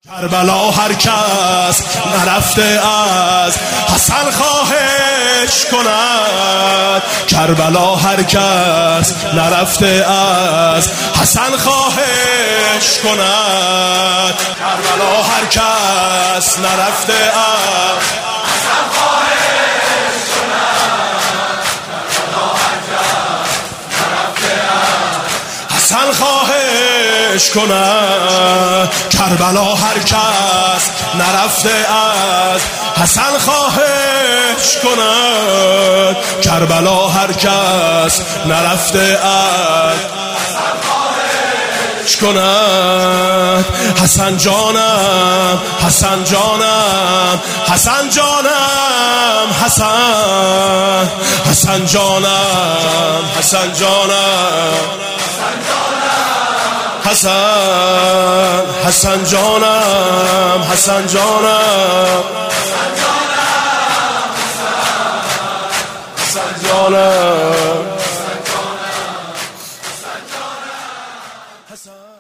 کربلا هر کس نرفته از حسن خواهش کند. کربلا هر کس نرفته از حسن خواهش کند. کربلا هر کس نرفته از حسن خواهش کند. کربلا هر کس نرفته از حسن خواهش کند. کربلا هر کس نرفته از حسن خواهش کند. کربلا هر کس نرفته از حسن خواهش کند. حسن جانم، حسن جانم، حسن جانم، حسن، حسن جانم، حسن جانم، حسن، حسن جانم، حسن جانم، حسن جانم، حسن.